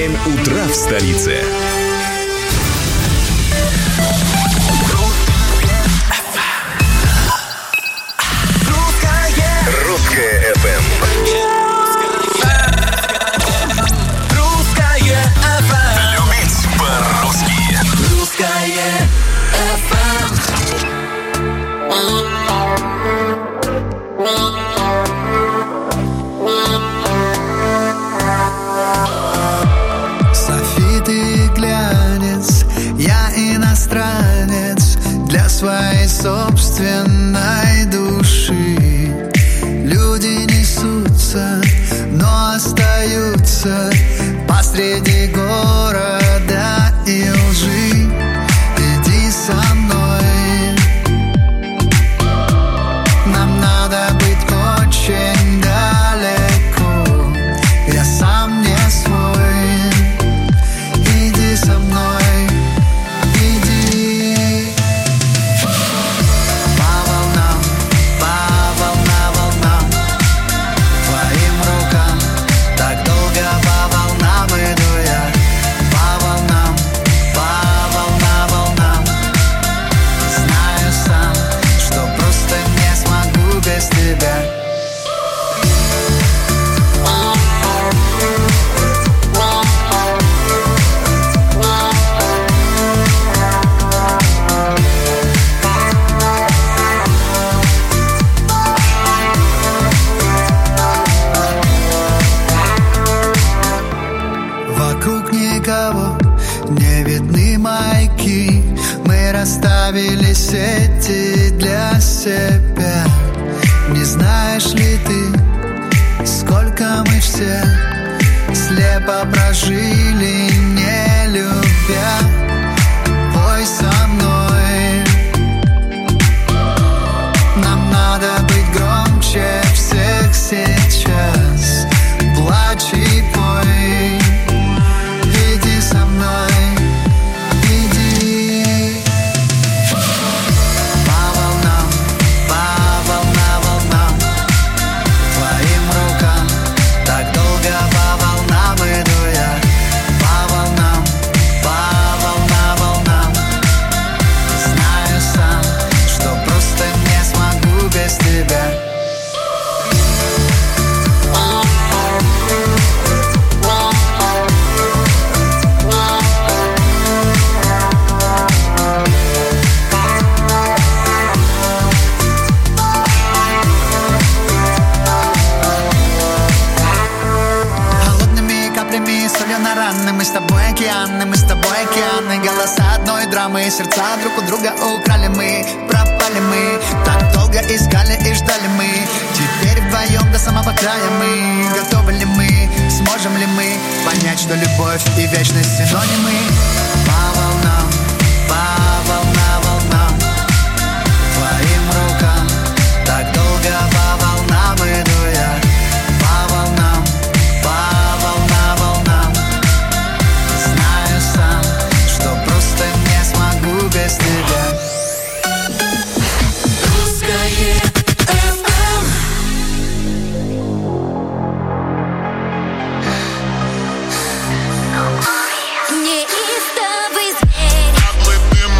7 утра в столице. Русская FM. Русская FM. Любить по-русски. Русская FM. Софи, ты глянец, я иностранец для своей собственной души. Люди несутся, но остаются посреди города и лжи. Иди со мной, нам надо быть очень далеко. Я сам не свой. Иди со мной, иди. По волнам, волнам, твоим рукам. Так долго по волнам иду я. По волнам, волнам. Знаю сам, что просто не смогу без тебя. Вокруг никого не видны маяки. Мы расставили сети для себя. Не знаешь ли ты, сколько мы все слепо прожили, не любя? Пой со мной. Нам надо быть громче всех сейчас. Плачь и пой. Иди со мной, иди. По волнам, твоим рукам. Так долго по волнам иду я. По волнам, знаю сам, что просто не смогу без тебя. Солью на раны, мы с тобой океаны, мы с тобой океаны. Голоса одной драмы, сердца друг у друга украли мы. Пропали мы, так долго искали и ждали мы. Теперь вдвоем до самого края мы. Готовы ли мы, сможем ли мы понять, что любовь и вечность синонимы? По волнам, твоим рукам. Так долго по волнам иду я. По волнам, знаю сам, что просто не смогу без тебя. Русская FM. Неистовый зверь.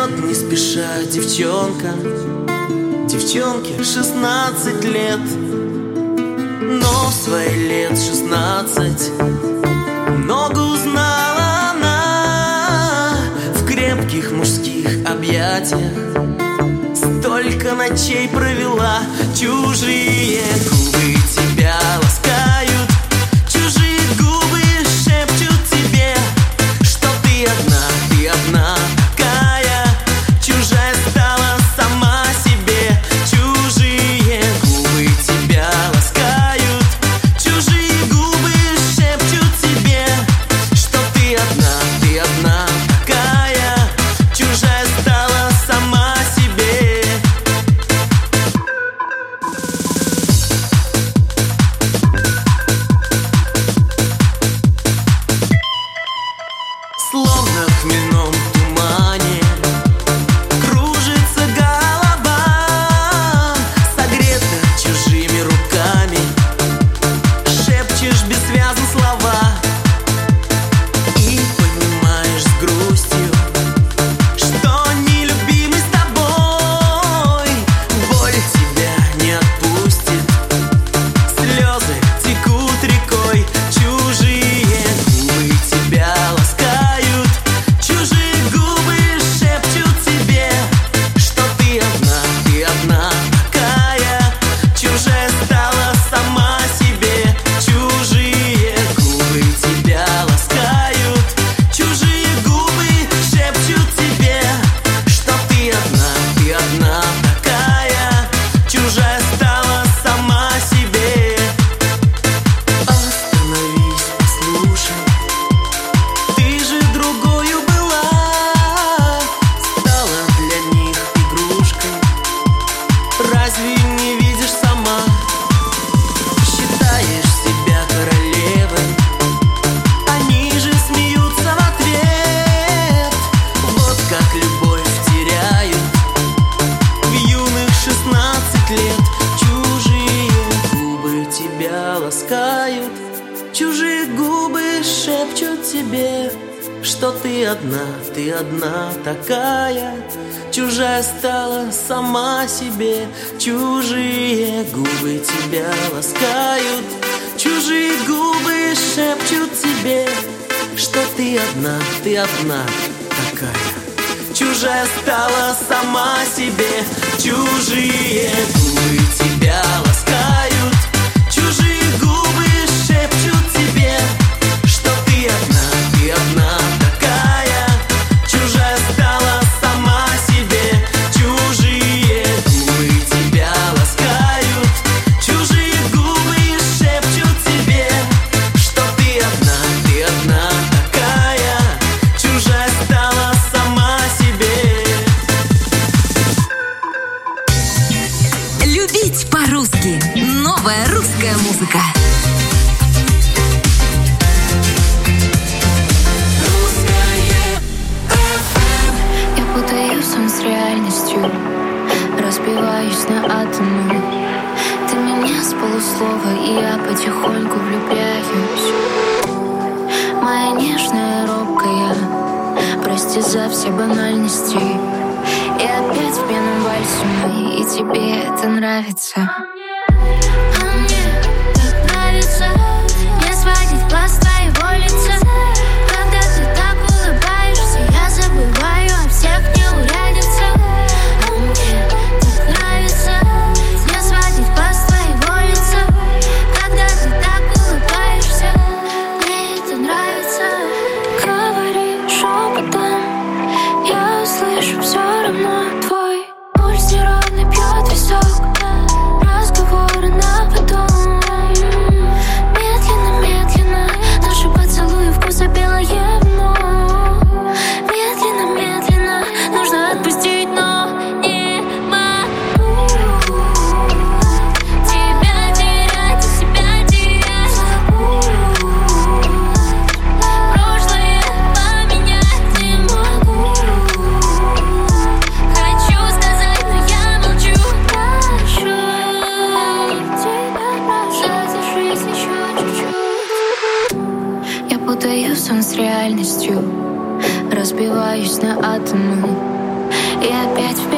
Идет не спеша девчонка, девчонке 16 лет, но в свои лет 16 много узнала она в крепких мужских объятиях. Столько ночей провела, чужие губы тебя ласкают, чужие губы шепчут тебе, что ты одна такая, чужая стала сама себе. Чужие губы тебя ласкают, чужие губы шепчут тебе, что ты одна такая, чужая стала сама себе. Словно в хмельном тумане кружится голова, согрета чужими руками, шепчешь бессвязно слова и понимаешь с грустью, что нелюбимый с тобой боль тебя не отпустит, слезы текут рекой. Чужие губы тебя ласкают, чужие губы шепчут тебе, что ты одна такая, чужая стала сама себе. Чужие губы тебя ласкают, чужие губы шепчут тебе, что ты одна такая, чужая стала сама себе. Остановись, послушай, ты же другою была, стала для них игрушкой. Разве не видишь сама? Считаешь себя королевой, они же смеются в ответ. Вот как любовь теряют в юных 16 лет. Чужие губы тебя ласкают, чужие губы шепчут тебе, что ты одна такая, чужая стала сама себе. Чужие губы тебя ласкают, чужие губы шепчут тебе, что ты одна такая, чужая стала сама себе. Чужие губы тебя ласкают, чужие губы шепчут тебе, что ты одна такая, чужая стала сама себе. Чужие губы тебя ласкают, чужие губы шепчут тебе, что ты одна такая, чужая стала сама себе. Любить по-русски. Новая русская музыка. Я путаю сон с реальностью, разбиваюсь на атомы. Ты меня с полуслова, и я потихоньку влюбляюсь. Моя нежная, робкая, прости за все банальности. И опять в пьяном вальсе мы, и тебе это нравится. А мне так нравится не сводить глаз с твоего лица. Когда ты так улыбаешься, я забываю о всех неурядицах. А мне так нравится не сводить глаз с твоего лица. Когда ты так улыбаешься, мне это нравится. Говори шепотом, я услышу все равно. Твой пульс неровный, пьет висок.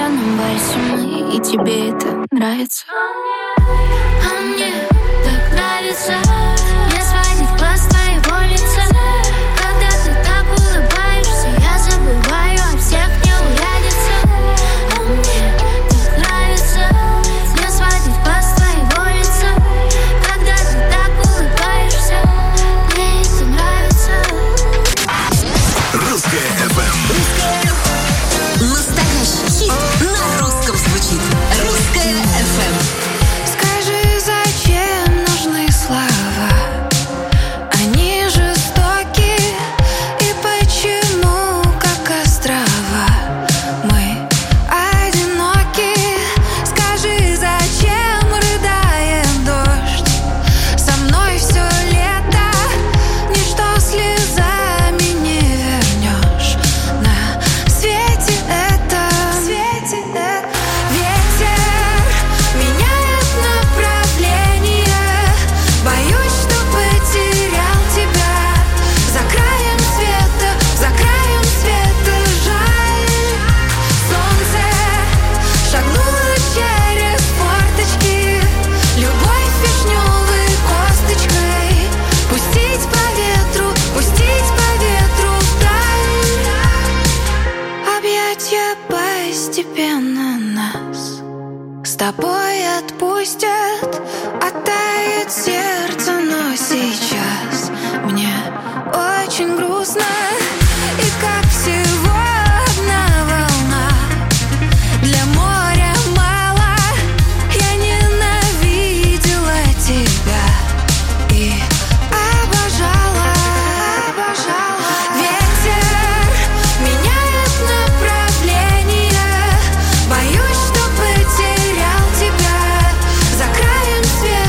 пьяном вальсе мы, и тебе это нравится. А мне так нравится. Мне сводит глаз твоего лица. Когда ты так улыбаешься, я забываю о всех неурядицах. А мне так нравится. Мне сводит глаз твоего лица. Когда ты так улыбаешься, мне это нравится. Русская FM. Настоящий хит на русском звучит. Русская FM. Скажи, зачем нужны слова? Они жестоки. И почему, как острова, мы одиноки? Скажи, зачем рыдает дождь? Со мной все лето. Ничто слезами не вернешь. На свете это ветер меняет направление. Боюсь, что потерял тебя. За краем света жаль. Солнце шагнуло через форточки. Любовь вишневой косточкой. Пустить по ветру вдаль. Объятья постепенно нас с тобой отпустят. Оттает сердце, но сейчас мне очень грустно. И как всего одна волна. Для моря мало. Я ненавидела тебя и обожала. Ветер меняет направление. Боюсь, что потерял тебя. За краем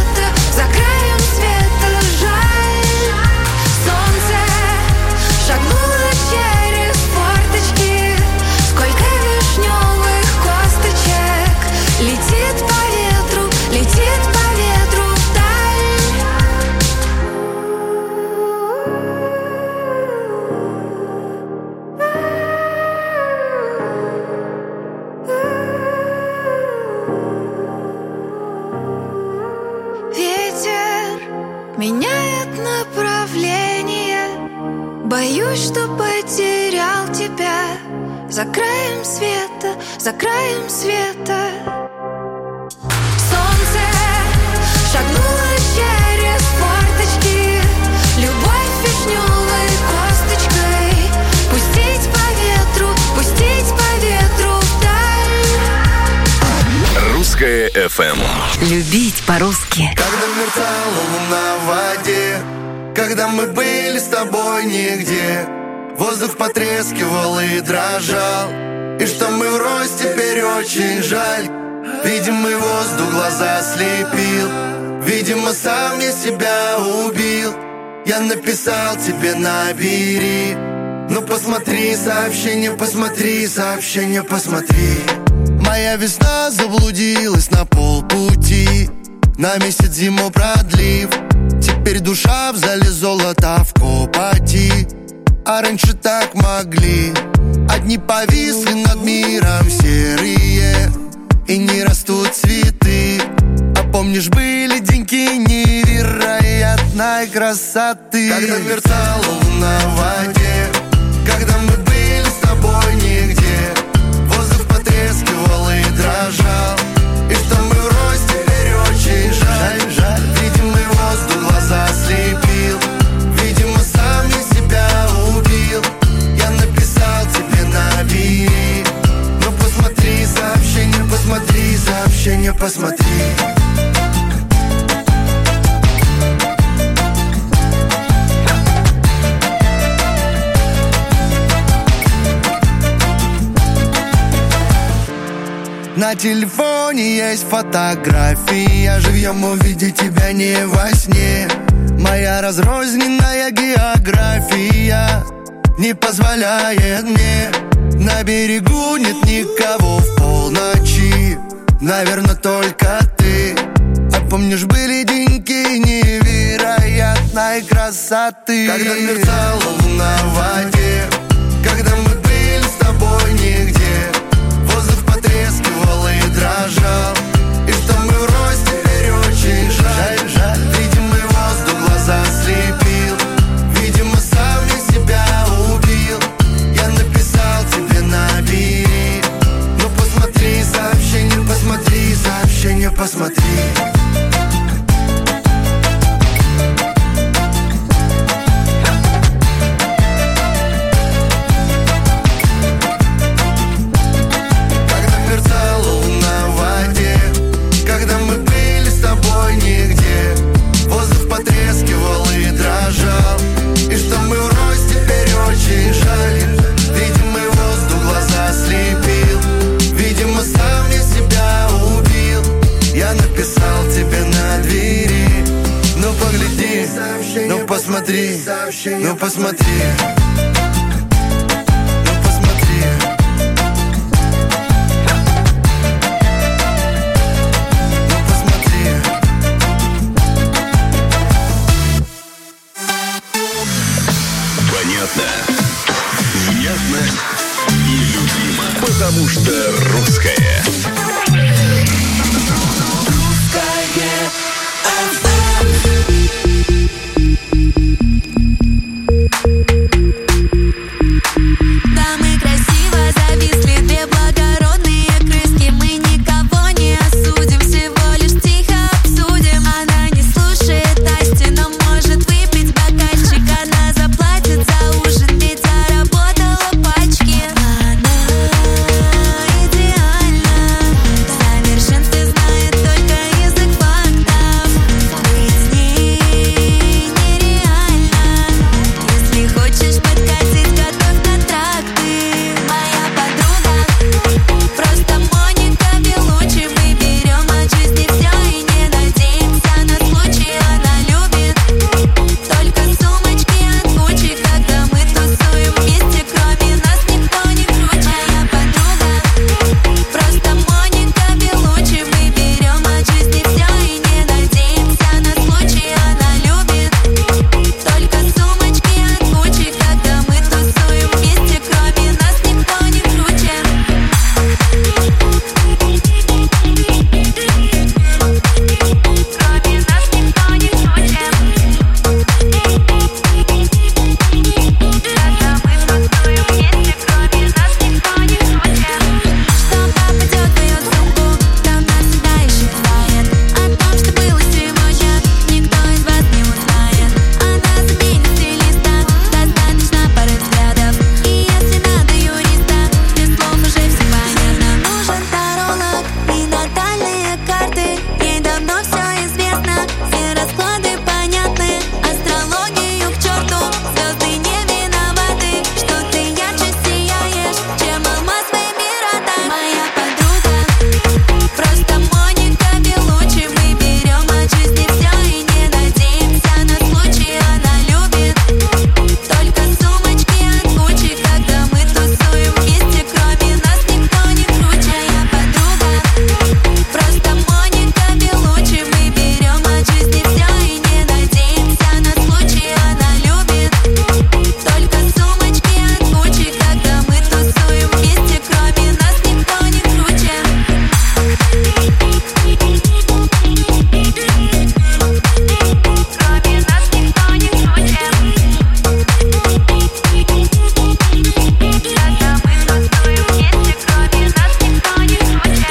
света жаль. Солнце шагнуло через форточки. Сколько вишневых косточек. Летит по ветру вдаль. Ветер меняет направление. Боюсь, что потерял тебя. За краем света Солнце шагнуло через форточки. Любовь вишневой косточкой. Пустить по ветру вдаль. Русская FM. Любить по-русски. Когда мерцала луна в воде, когда мы были с тобой нигде, воздух потрескивал и дрожал. И что мы врозь, теперь очень жаль. Видимый воздух глаза слепил. Видимо, сам я себя убил. Я написал тебе, набери. Ну посмотри сообщение, посмотри. Моя весна заблудилась на полпути. На месяц зиму продлив. Теперь душа в зале золота в копоти. А раньше так могли. Одни повисли над миром серые. И не растут цветы. А помнишь, были деньки невероятной красоты. Когда мерцала луна в воде, когда мы были с тобой нигде, воздух потрескивал и дрожал. И что мы врозь, теперь очень жаль. Видимый воздух глаза слепил. Видимо, сам я себя убил. Я написал тебе, набери. Ну посмотри сообщение, посмотри. На телефоне есть фотография. Живьем увидеть тебя не во сне. Моя разрозненная география не позволяет мне. На берегу нет никого в полночи. Наверное, только ты. А помнишь, были деньки невероятной красоты. Когда мерцала луна в воде, когда мы были с тобой нигде, воздух потрескивал посмотри, ну посмотри. Ну посмотри. Ну посмотри. Понятно, внятно и любимо. Потому что русская. Да, мы красиво зависли, две благородные крыски. Мы никого не осудим, всего лишь тихо обсудим. Она не слушает Насти, но может выпить бокальчик. Она заплатит за ужин, ведь заработала пачки. Она идеальна, в совершенстве знает только язык фактов. Быть с ней нереально. Если хочешь подкатить, готовь контракты. Моя подруга просто Моника Белуччи. Мы берем от жизни все и не надеемся на случай. Она любит только сумочки от Гуччи. Когда мы тусуем вместе, кроме нас никто не круче. Моя подруга просто Моника Белуччи. Мы берем от жизни все и не надеемся на случай. Она любит только сумочки от Гуччи. Когда мы тусуем вместе, кроме нас никто не круче. Кроме нас никто не круче. Когда мы тусуем вместе, кроме нас никто не круче. Что попадет в ее сумку, там нас всегда еще знает. О том, что было сегодня, никто из вас не узнает. Она заменит стилиста, достаточно пары взглядов. И если надо юриста, без слов уже все понятно. Нужен таролог и натальные карты. Ей давно все известно, все расклады понятны. Астрологию к черту, звезды не виноваты, что ты ярче сияешь, чем алмаз в Эмиратах. Моя подруга просто Моника Белуччи. Мы берем от жизни все и не надеемся на случай. Она любит только сумочки от Гуччи. Когда мы тусуем вместе, кроме нас никто не круче. Моя подруга просто Моника Белуччи. Мы берем от жизни все и не надеемся на случай. Она любит только сумочки от Гуччи. Когда мы тусуем вместе, кроме нас никто не круче. Кроме нас никто не круче. Когда мы тусуем вместе, кроме нас никто не круче.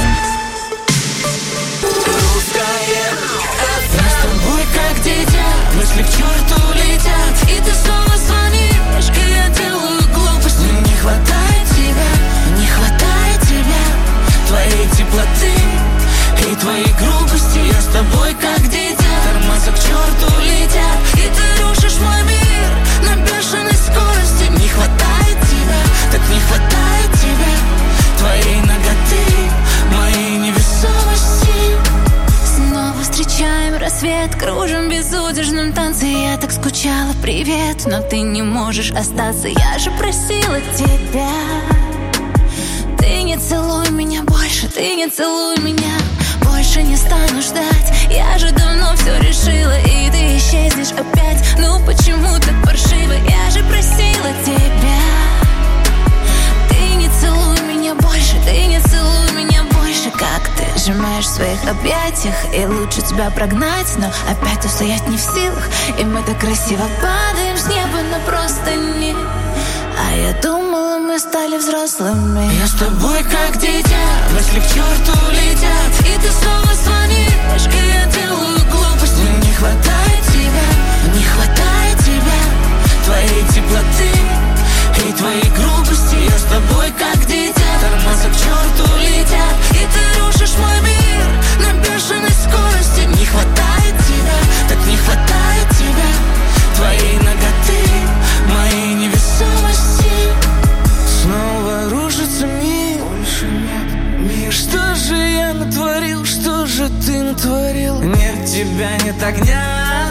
Мы с тобой как дитя, мысли к черту летят. И ты снова звонишь, и я делаю глупость. Мне не хватает тебя, не хватает тебя, твоей теплоты и твоей грубости. Я с тобой как дитя, тормоза к черту летят. И ты рушишь мой мир на бешеной скорости. Не хватает тебя, так не хватает тебя, твоей наготы, моей невесомости. Снова встречаем рассвет, кружим в безудержном танце. Я так скучала, привет, но ты не можешь остаться. Я же просила тебя, ты не целуй меня больше, ты не целуй меня. Больше не стану ждать, я же давно все решила. И ты исчезнешь опять, ну почему так паршиво? Я же просила тебя, ты не целуй меня больше, ты не целуй меня больше. Как ты сжимаешь в своих объятиях, и лучше тебя прогнать, но опять устоять не в силах. И мы так красиво падаем с неба, но просто не. А я думала, мы стали взрослыми. Я с тобой как дитя, мысли к черту летят. И ты снова звонишь, и я делаю глупость. Мне не хватает тебя, не хватает тебя, твоей теплоты и твоей грубости. Я с тобой как дитя, тормоза к черту летят. И ты рушишь мой мир на бешеной скорости. Не хватает тебя, так не хватает тебя, твоей наготы, моей невесомости. Снова рушится мир, больше нет мира. Что же я натворил, что же ты натворил? Нет тебя, нет огня,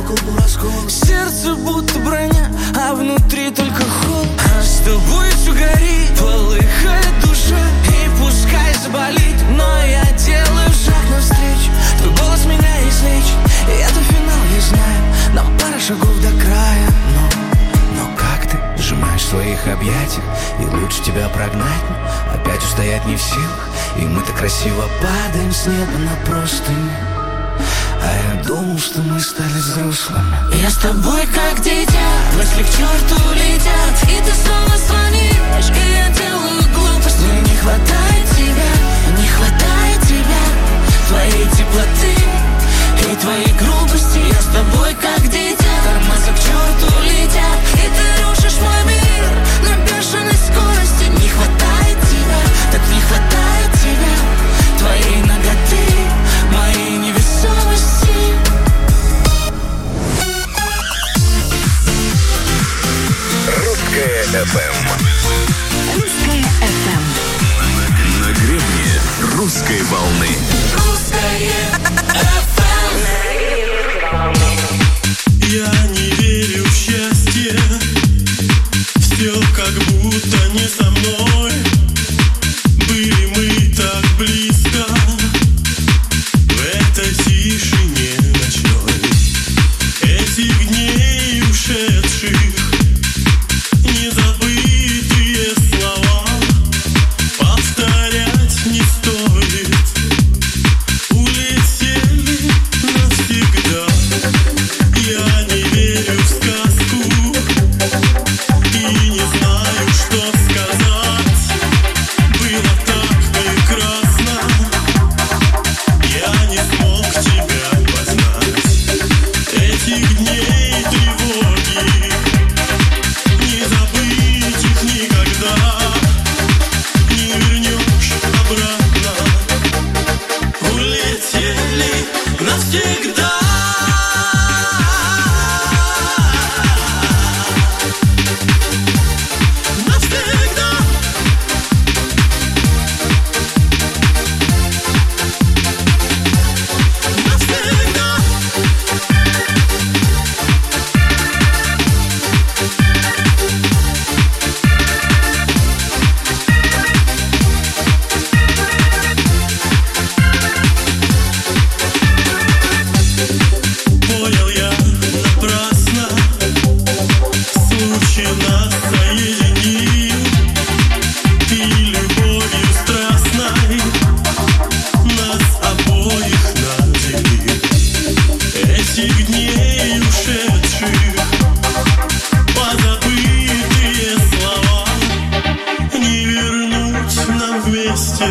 по колбу раскол. Сердце будто броня, а внутри только холод. А с тобой все горит, полыхает душа. И пускай заболит, но я делаю шаг навстречу. Твой голос меня излечит, и это финал, я знаю. Нам пара шагов до края, но как ты сжимаешь в своих объятиях, и лучше тебя прогнать, но опять устоять не в силах. И мы так красиво падаем с неба на простынь. А я думал, что мы стали взрослыми. Я с тобой как дитя, мысли к черту летят. И ты снова звонишь, и я делаю глупость. Мне не хватает тебя, не хватает тебя, твоей теплоты и твоей грубости. Я с тобой как дитя, тормоза к черту летят. И ты рушишь мой мир на бешеной скорости. Не хватает тебя, так не хватает тебя, твоей наготы, моей невесомости. Русская FM. Русская FM. На гребне русской волны. Я не верю в счастье, все как будто не со мной. Были мы так близко в этой тишине ночной. Этих дней ушедших незабытые слова повторять не стоит. Улетели навсегда. Я не верю в сказку и не знаю, что сказать. Было так прекрасно, я не смог тебя познать. Этих дней тревоги не забыть их никогда. Не вернешь обратно. Улетели навсегда. Понял я напрасно, случай нас соединил. Ты любовью страстной нас обоих наделил. Этих дней ушедших позабытые слова не вернуть нам вместе.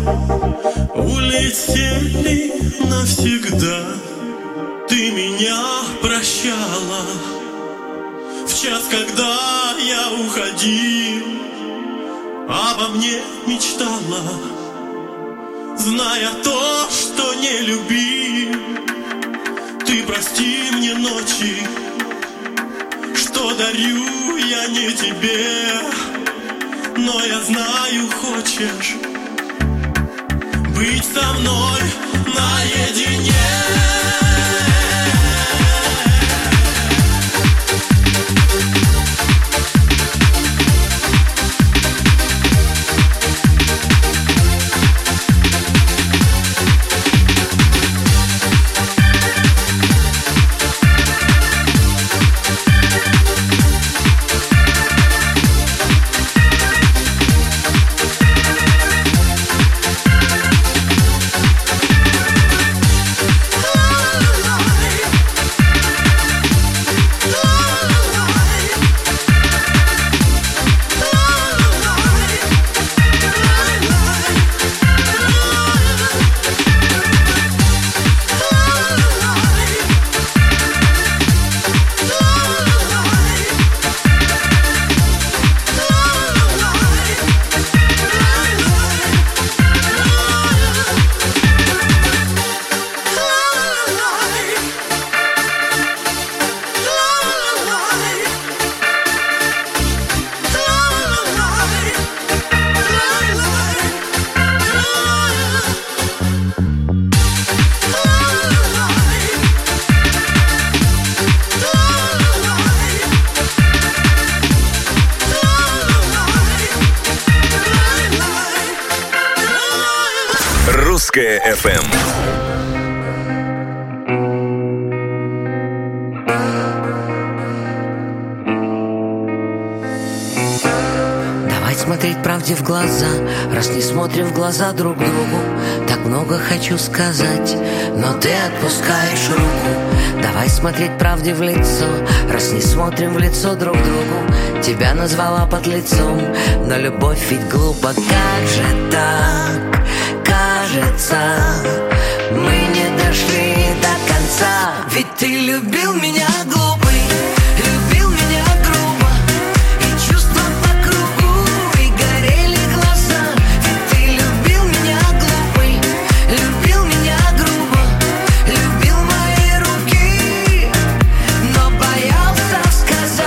Улетели навсегда. Ты меня прощала в час, когда я уходил, обо мне мечтала, зная то, что не любил. Ты прости мне ночи, что дарю я не тебе, но я знаю, хочешь быть со мной наедине. Русское FM. Давай смотреть правде в глаза, раз не смотрим в глаза друг другу. Так много хочу сказать, но ты отпускаешь руку. Давай смотреть правде в лицо, раз не смотрим в лицо друг другу. Тебя назвала под лицом, но любовь ведь глупо. Как же так? Кажется, мы не дошли до конца. Ведь ты любил меня глупый, любил меня грубо, и чувства по кругу, и горели глаза. Ведь ты любил меня глупый, любил меня грубо, любил мои руки, но боялся сказать.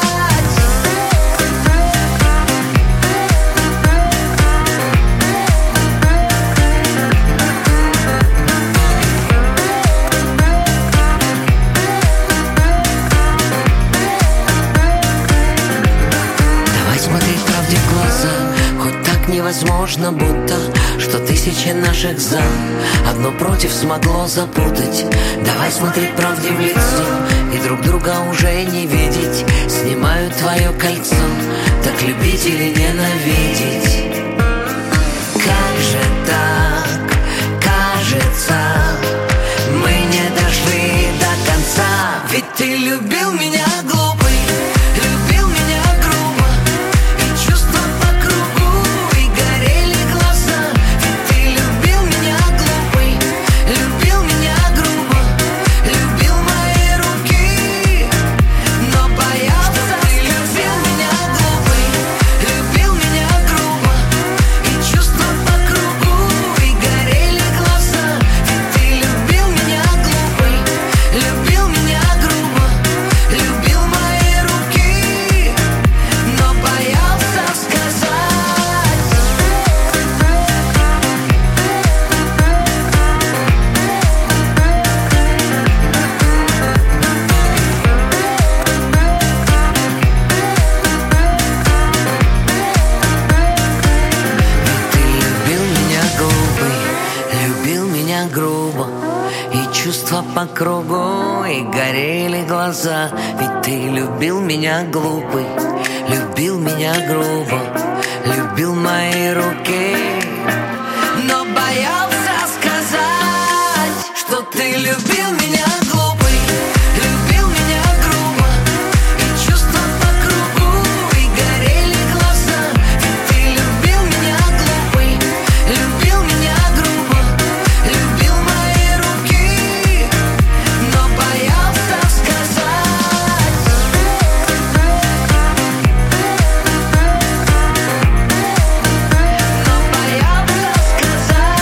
Невозможно, будто что тысячи наших «за» одно против смогло запутать. Давай смотреть правде в лицо и друг друга уже не видеть. Снимаю твое кольцо, так любить или ненавидеть. Как же так? Кажется, мы не дошли до конца. Ведь ты любил меня глупый, любил меня грубо, и чувства по кругу, и горели глаза. Ведь ты любил меня глупый, любил меня грубо, любил мои руки, но боялся. Ты любил меня глупый, любил меня грубо, и чувства по кругу, и горели глаза. Ведь ты любил меня глупый, любил меня грубо, любил мои руки, но боялся сказать. Ты любил меня глупый, любил меня грубо, и чувства по кругу, и горели глаза. Ведь ты любил меня глупый, любил меня грубо, любил мои руки, но боялся сказать, что ты любил меня глупый, любил меня грубо, и чувства по кругу, и горели глаза. Ведь ты любил меня глупый, любил меня грубо, любил мои руки, но боялся сказать. Но боялся сказать.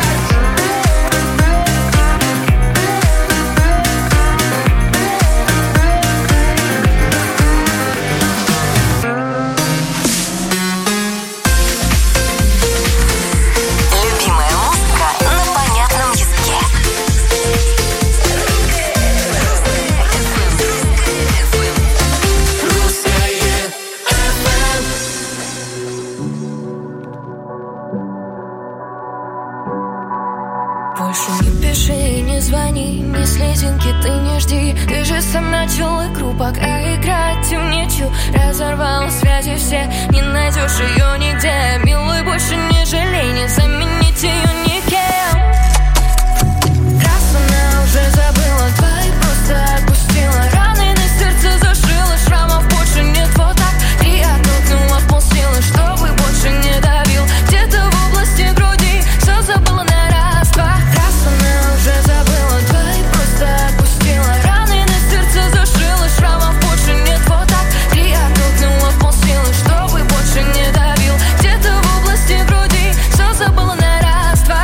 Любимая музыка на понятном языке. Больше не пиши и не звони, ни слезинки ты не жди. Ты же сам начал игру, пока играть им нечего. Разорвала связи все, не найдешь ее нигде. Милый, больше не жалей, не заменить ее никем. Раз она уже забыла твои, просто отпустила. Раны на сердце зашила, шрамов больше нет. Вот так 3 оттолкнула в полсилы, чтобы больше не давил. Где-то в области груди все забыла на раз-два. Раз она уже забыла твои, просто отпустила. Раны на сердце зашила, шрамов больше нет. Вот так 3 оттолкнула в полсилы, чтобы больше не давил. Где-то в области груди все забыла на раз-два.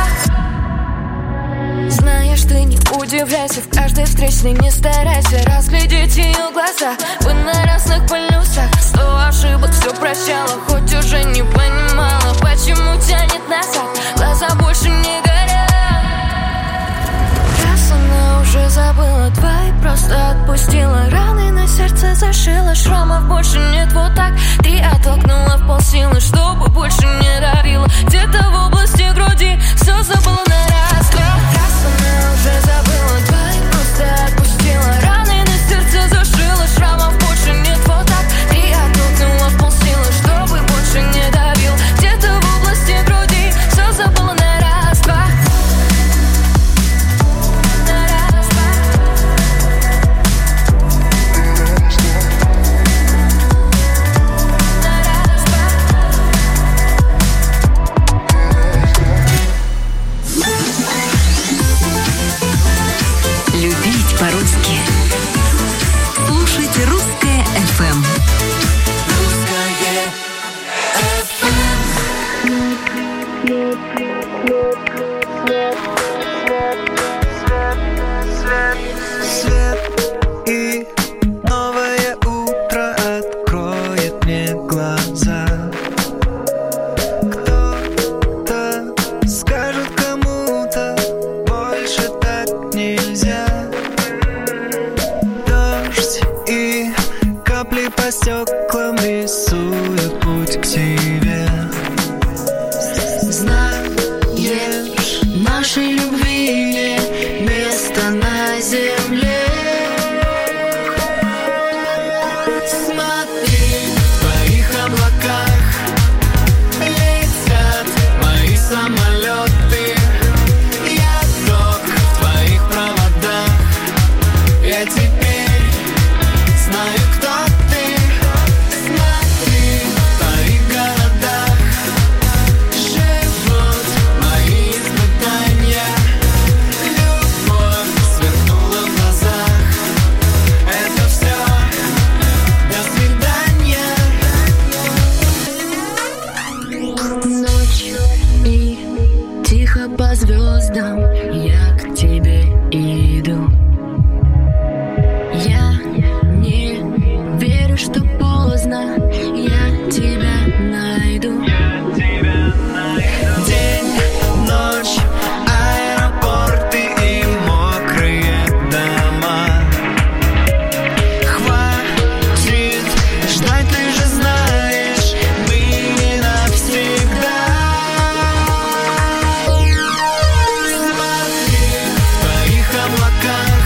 Знаешь, ты не удивляйся, в каждой встречной не старайся разглядеть ее глаза. Вы на разных полюсах, 100 ошибок все прощала, хоть уже не понимала, почему тянет назад, глаза больше не горят. Раз она уже забыла твои, просто отпустила. Раны на сердце зашила, шрамов больше нет. Вот так 3 оттолкнула в полсилы, чтобы больше не давила. Где-то в области груди все забыла на звездам я к тебе иду. Я не верю, что поздно, я тебя найду. День, ночь, аэропорты и мокрые дома. Хватит ждать, ты же знаешь, мы не навсегда. Смотри, в твоих облаках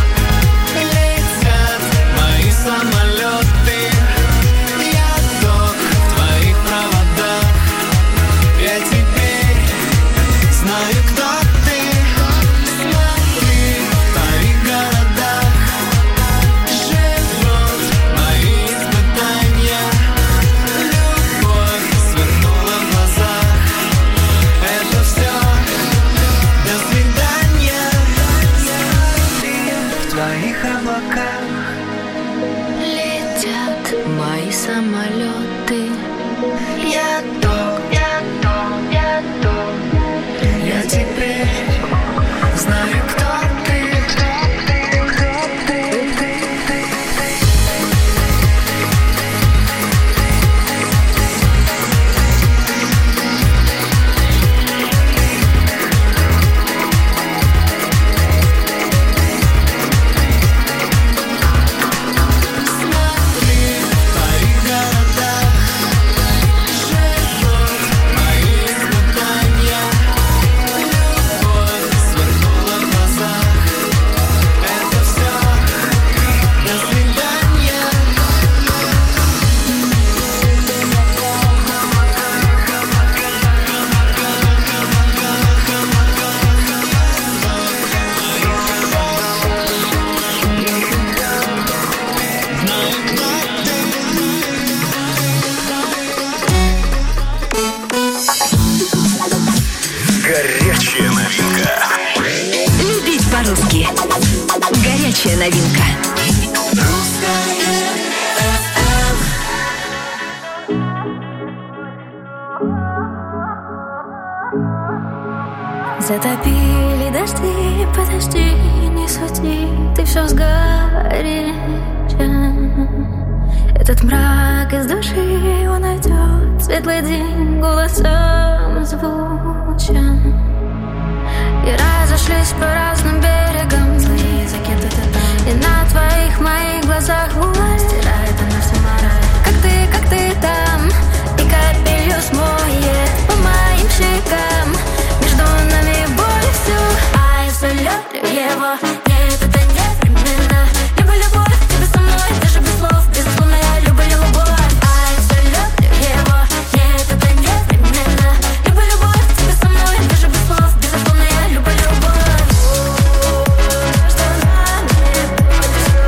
летят мои самолеты. Я ток в твоих проводах. Я теперь знаю, кто ты. Смотри, в твоих городах живут мои испытания. Любовь сверкнула в глазах. Это все. До свидания. В твоих облаках Летят мои самолеты. Я ток, я ток, я ток. я теперь знаю, кто ты. Смотри, в твоих городах живут мои испытания. Любовь сверкнула в глазах. Это все. До свидания. Горячая новинка. Любить по-русски. Горячая новинка. Затопили дожди, подожди, не суди, ты все сгоряча. Этот мрак из души он уйдет, светлый день голосом звучен. И разошлись по разным берегам злые языки, и на твоих моих глазах вуаль стирает она все мораль. Как ты там, и капелью смоет по моим щекам. Между нами боль всю, а я все люблю его. Нет, это не временно. Люблю любовь, тебе со мной, даже без слов. Безусловно, я люблю любовь, а я все люблю его. Нет, это не временно. Люблю любовь, тебе со мной, даже без слов. Безусловно, я люблю любовь. Что нами боль всю.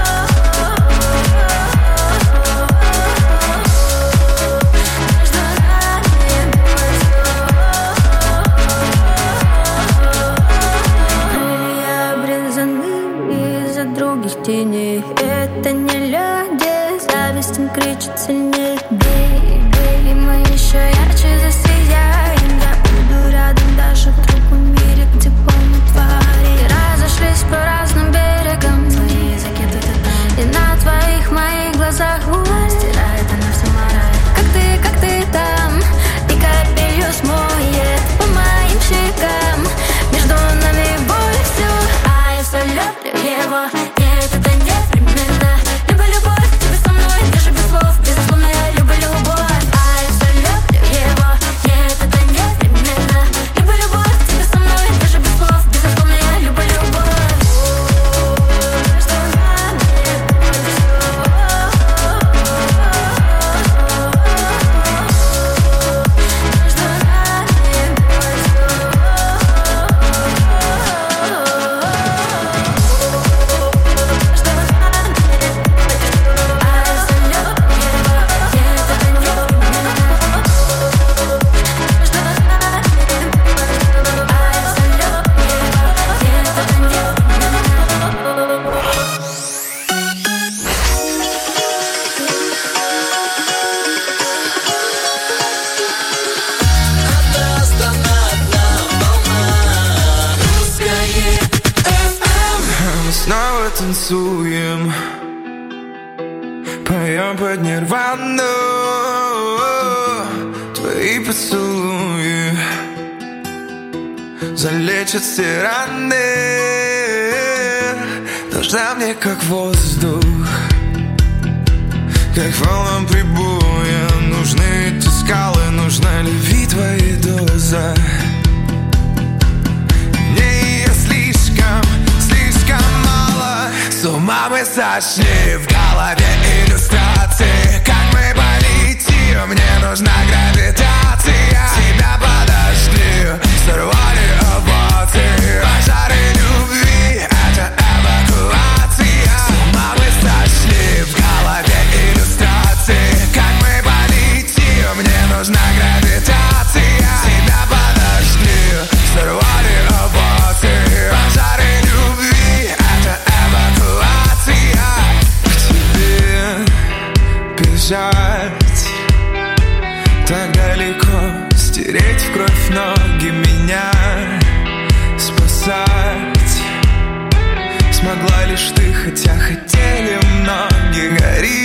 Между нами боль всю. Мы обрезаны из-за других теней. Это не люди, зависть им кричит сильней. Бей, бей, мы еще ярче засияем. Я буду рядом даже в другом мире, где полно тварей. Разошлись по разным берегам злые языки, и на твоих моих глазах вуаль стирает она все мораль. Как ты там, и капелью смоет по моим щекам. Между нами боль всю, а я все люблю его. Нет, это не временно. Люблю любовь, тебе со мной, даже без слов. Безусловно, я люблю любовь, а я все люблю его. Нет, это не временно. Люблю любовь, тебе со мной, даже без слов. Безусловно, я люблю любовь. Между нами боль всю. Между нами боль всю. танцуем, поем под нирвану. Твои поцелуи залечат все раны. Нужна мне как воздух, как волнам прибоя. Нужны эти скалы, нужна любви твоя доза. Мне ее слишком, слишком мало. С ума мы сошли, в голове иллюстрации. Как мы полетим, мне нужна гравитация. Тебя подожди, сорвали овации. Пожары любви, это эвакуация. С ума мы сошли, в голове иллюстрации. Как мы полетим, мне нужна гравитация. Тебя подожди, сорвали овации. Пожары любви, это эвакуация. К тебе бежать так далеко, стереть в кровь ноги, меня спасать смогла лишь ты, хотя хотели многие. Гори,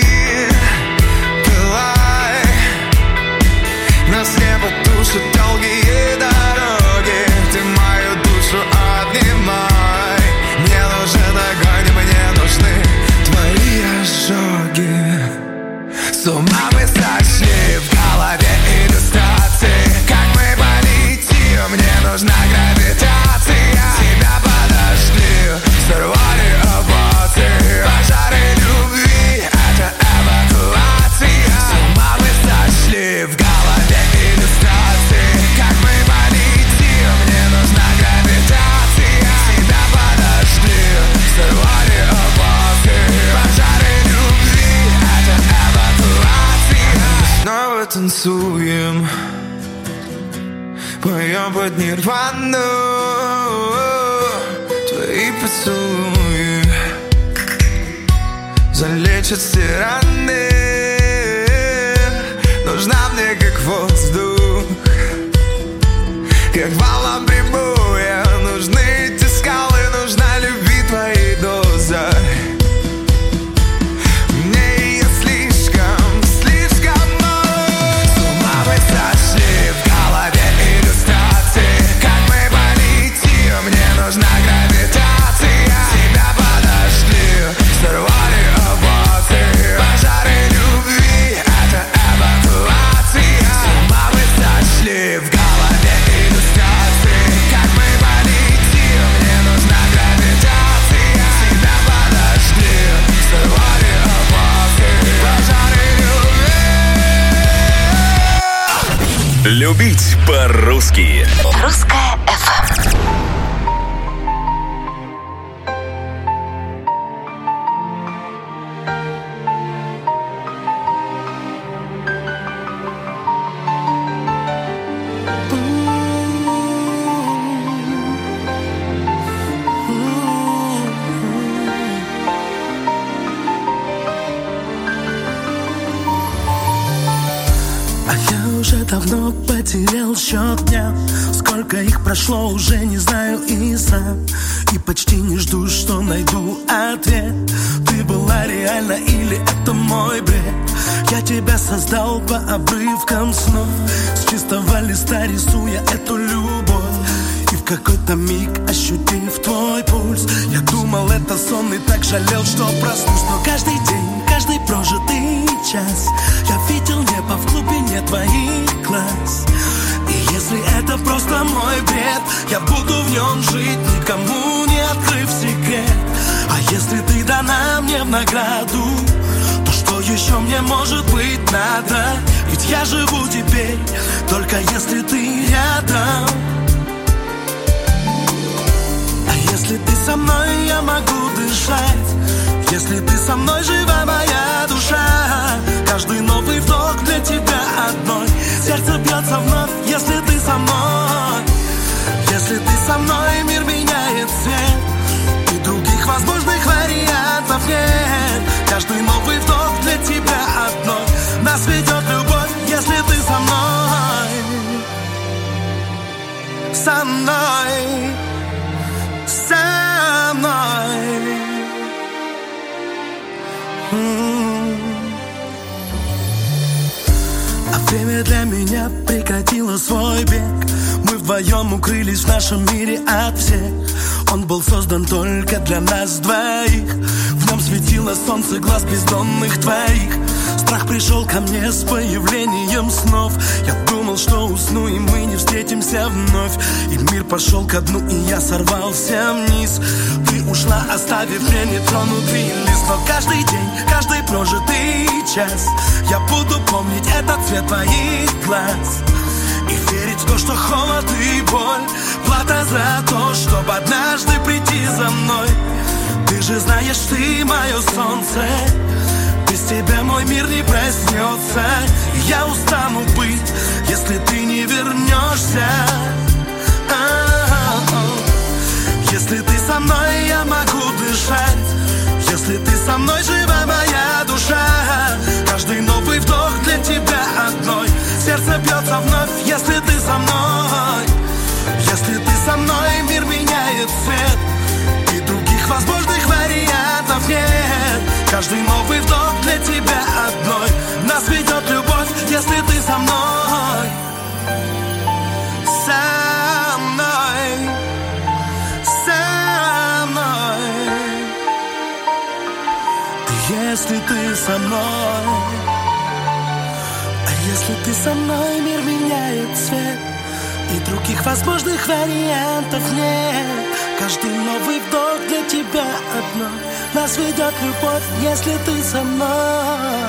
пылай, нас не потушат долгие дороги. Ты мою душу обнимай. Мне нужен огонь, мне нужны твои ожоги. С ума мы сошли, в голове иллюстрации. Как мы полетим, мне нужна гравитация. Тебя подожди, сорвали овации. Пожары любви, это эвакуация. С ума мы сошли, в голове иллюстрации. Как мы полетим, мне нужна гравитация. Тебя подожди, сорвали овации. Пожары любви, это эвакуация. Снова танцуем, поем под нирвану. Твои поцелуи залечат все раны. Нужна мне как воздух, как волнам прибоя. Нужны эти скалы, нужна любви твоей доза. Мне ее слишком, слишком мало. С ума мы сошли, в голове иллюстрации. Как мы полетим, мне нужна гравитация. Тебя подожди, сорвали овации. Пожары любви, это эвакуация. С ума мы сошли, в голове иллюстрации. Как мы полетим, мне нужна гравитация. Тебя подожди, сорвали овации. Пожары любви. Любить по-русски. Русская FM. А я уже давно потерял счет дням. Сколько их прошло, уже не знаю и сам. И почти не жду, что найду ответ. Ты была реальна или это мой бред? Я тебя создал по обрывкам снов, с чистого листа рисуя эту любовь. И в какой-то миг, ощутив твой пульс, я думал, это сон, и так жалел, что проснусь. Но каждый день, каждый прожитый час я видел небо в глубине твоих глаз. И если это просто мой бред, я буду в нем жить, никому не открыв секрет. А если ты дана мне в награду, то что еще мне может быть надо? Ведь я живу теперь, только если ты рядом. А если ты со мной, я могу дышать. Если ты со мной, жива моя душа. Каждый новый вдох для тебя одной. Сердце бьется вновь, если ты со мной. Если ты со мной, мир меняет цвет. И других возможных вариантов нет. Каждый новый вдох для тебя одной. Нас ведет любовь, если ты со мной. Со мной. Со мной. А время для меня прекратило свой бег. Мы вдвоем укрылись в нашем мире от всех. Он был создан только для нас двоих. В нем светило солнце глаз бездонных твоих. Страх пришел ко мне с появлением снов. Я думал, что усну, и мы не встретимся вновь. И мир пошел ко дну, и я сорвался вниз. Ты ушла, оставив мне нетронутый лист. Но каждый день, каждый прожитый час я буду помнить этот цвет твоих глаз. И верить в то, что холод и боль плата за то, чтобы однажды прийти за мной. Ты же знаешь, ты мое солнце. Без тебя мой мир не проснется. И я устану быть, если ты не вернешься. Если ты со мной, я могу дышать. Если ты со мной, жива моя душа. Каждый новый вдох для тебя одной. Сердце бьется вновь, если ты со мной. Если ты со мной, мир меняет цвет. И других возможных вариантов нет. Каждый новый вдох для тебя одной. Нас ведет любовь, если ты со мной. Со мной. Со мной. Если ты со мной. Если ты со мной, мир меняет цвет. И других возможных вариантов нет. Каждый новый вдох для тебя одной. Нас ведет любовь, если ты со мной.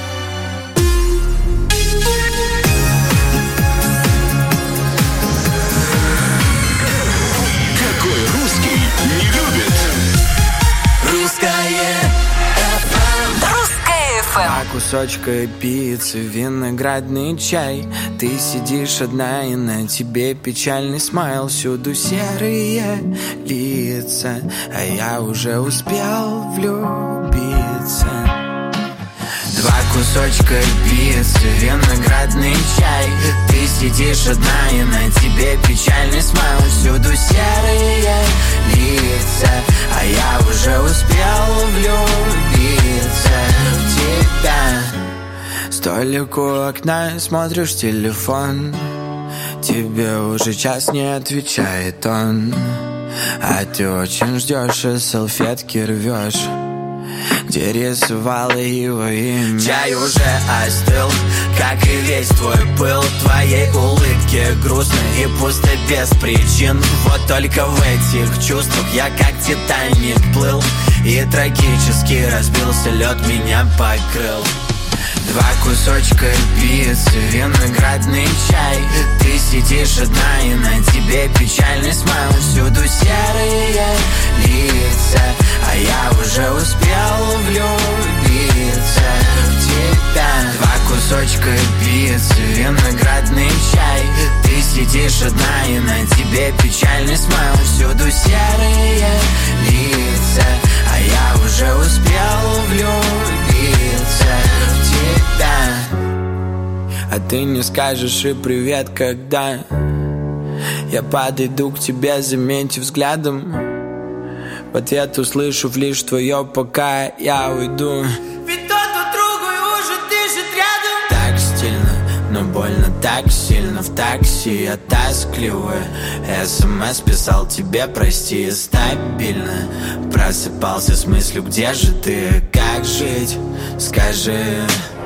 Какой русский не любит? Русское FM. Русское FM. А кусочка пиццы, виноградный чай. Ты сидишь одна, и на тебе печальный смайл. Всюду серые лица, а я уже успел влюбиться. Два кусочка пиццы, виноградный чай. Ты сидишь одна, и на тебе печальный смайл. Всюду серые лица, а я уже успел влюбиться в тебя. Столик у окна, смотришь телефон. Тебе уже час не отвечает он. А ты очень ждешь и салфетки рвешь, где рисовала его имя. Чай уже остыл, как и весь твой пыл. Твоей улыбке грустно и пусто без причин. Вот только в этих чувствах я как Титаник плыл. И трагически разбился лед, меня покрыл. Два кусочка пиццы, виноградный чай. Ты сидишь одна, и на тебе печальный смайл. Всюду серые лица, а я уже успел влюбиться в тебя. Два кусочка пиццы, виноградный чай. Ты сидишь одна, и на тебе печальный смайл. Всюду серые лица, а я уже успел влюбиться в тебя. А ты не скажешь и привет, когда я подойду к тебе, заметив взглядом. В ответ услышу лишь твое «пока я уйду». Ведь тот от другой уже дышит рядом. Так стильно, но больно так сильно. В такси я тоскливый СМС писал тебе прости стабильно. Просыпался с мыслью, где же ты, как жить, скажи.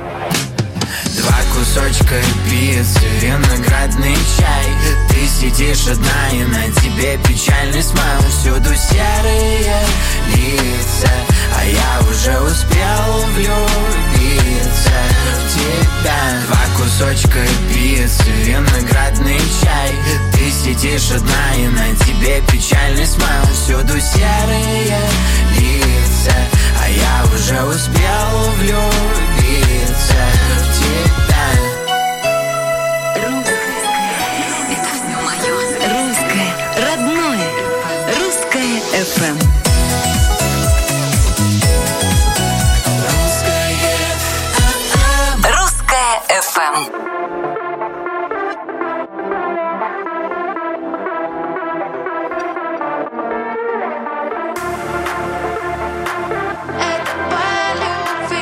Два кусочка пиццы, виноградный чай. Ты сидишь одна, и на тебе печальный смайл. Всюду серые лица, а я уже успел влюбиться в тебя. Два кусочка пиццы, виноградный чай. Ты сидишь одна, и на тебе печальный смайл. Всюду серые лица, а я уже успел влюбиться в тебя. Это все мое. Русское, родное. Русское FM. Русское FM. Это по любви.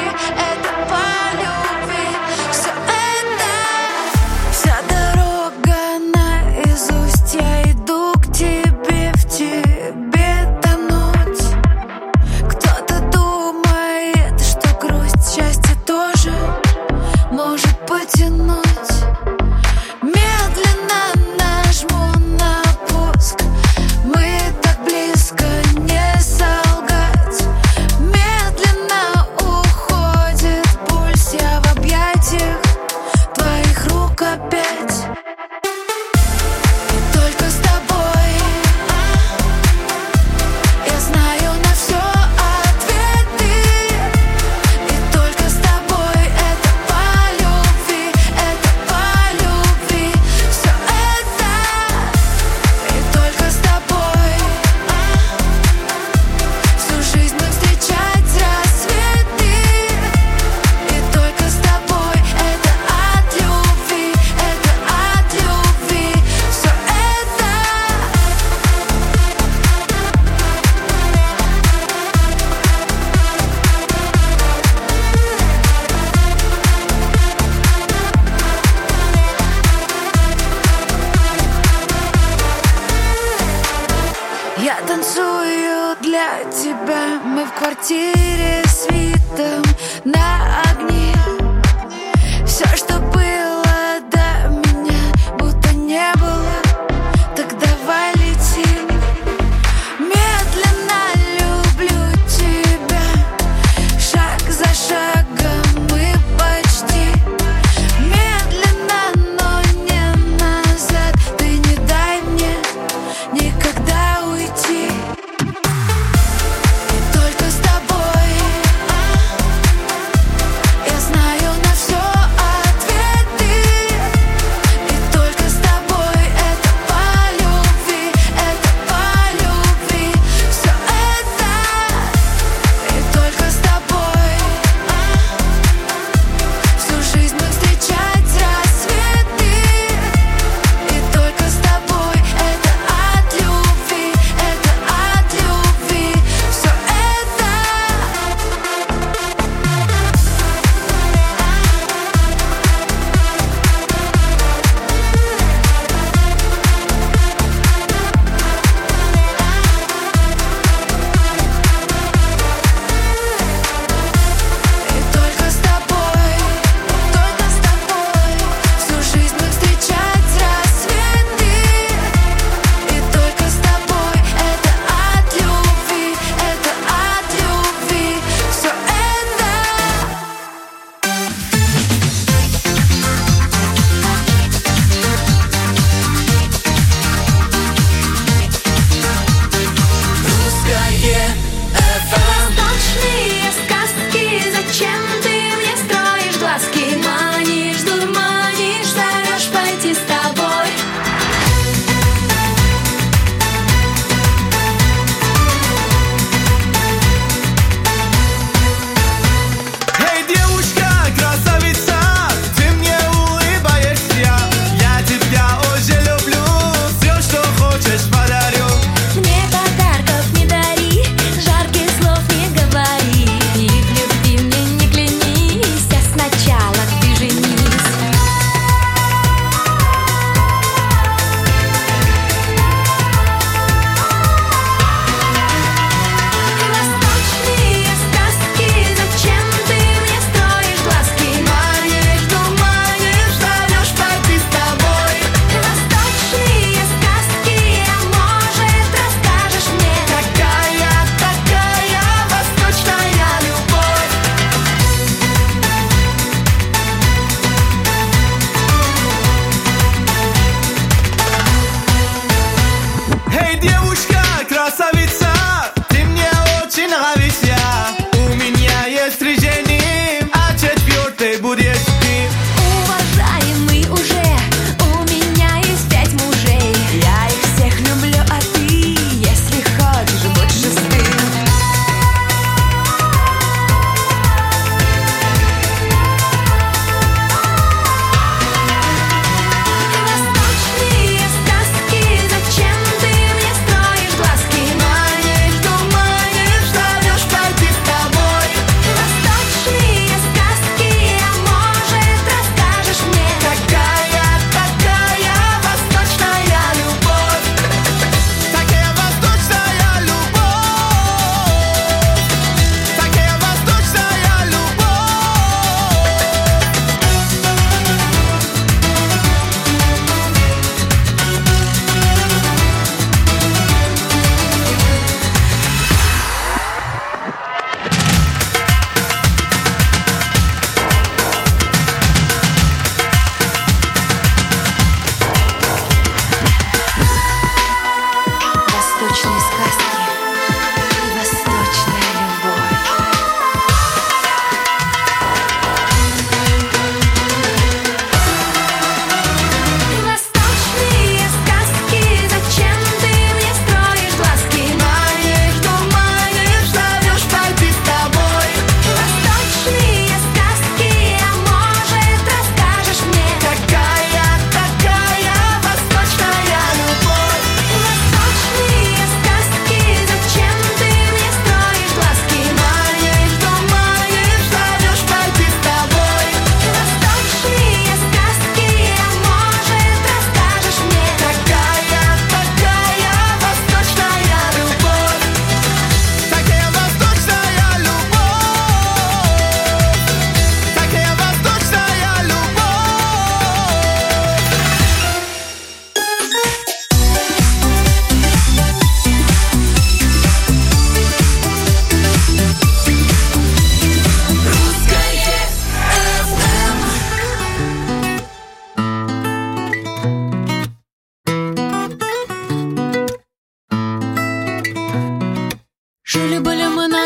для тебя. Мы в квартире с видом на огни. Все, что было до меня, будто не было. Так давай летим. Медленно люблю тебя. Шаг за шагом мы почти. Медленно, но не назад. Ты не дай мне никогда уйти. И только с тобой я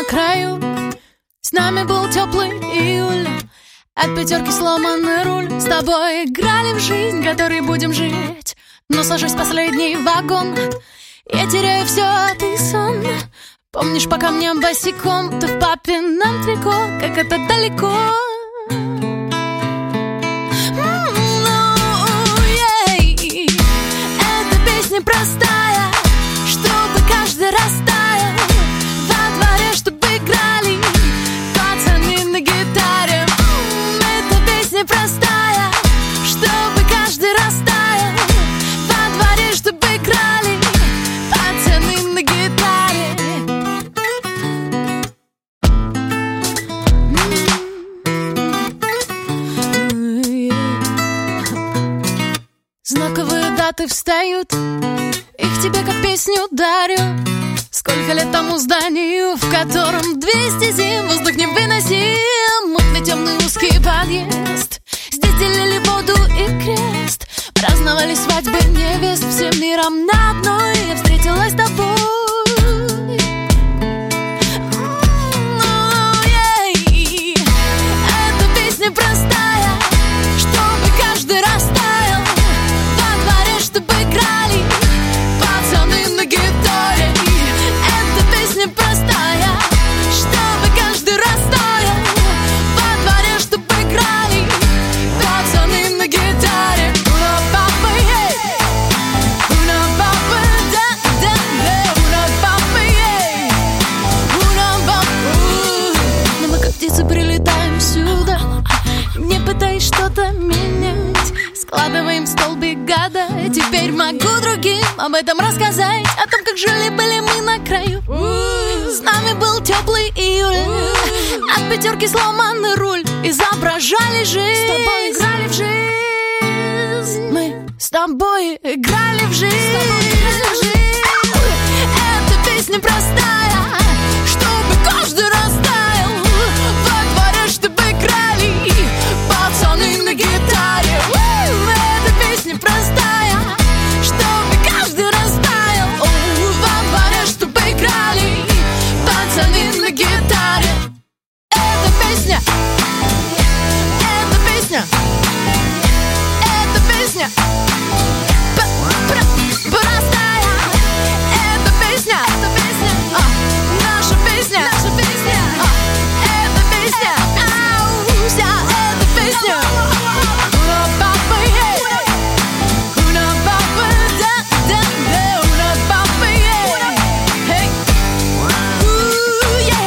краю. С нами был теплый июль, от пятерки сломанный руль. С тобой играли в жизнь, которой будем жить. Но сажусь в последний вагон, я теряю все, а ты сон. Помнишь, по камням босиком, ты в папином трико, как это далеко. Эта песня простая, чтобы каждый растаял. Во дворе, чтобы играли пацаны на гитаре. Эта песня простая, чтобы каждый растаял. Во дворе, чтобы играли пацаны на гитаре. Знаковые даты встают, их тебе как песню дарю. Сколько лет тому зданию, в котором 200 зим, воздух невыносим. Мутный темный узкий подъезд, здесь делили воду и крест. Праздновали свадьбы невест, всем миром на одной я встретилась с тобой. Эта песня простая, чтобы каждый растаял. Во дворе, чтобы играли пацаны на гитаре. Эта песня простая, чтобы каждый растаял. Во дворе, чтобы играли пацаны на гитаре. Уна папа, ей, уна папа, да, да, да, уна папа, ей, уна папа. Но мы как птицы прилетаем сюда, не пытаясь что-то менять. Складываем столбик года, теперь могу другим об этом рассказать. О том, как жили-были мы на краю. С нами был теплый июль, от пятерки сломанный руль. Изображали жизнь, с тобой играли в жизнь. Мы с тобой играли в жизнь.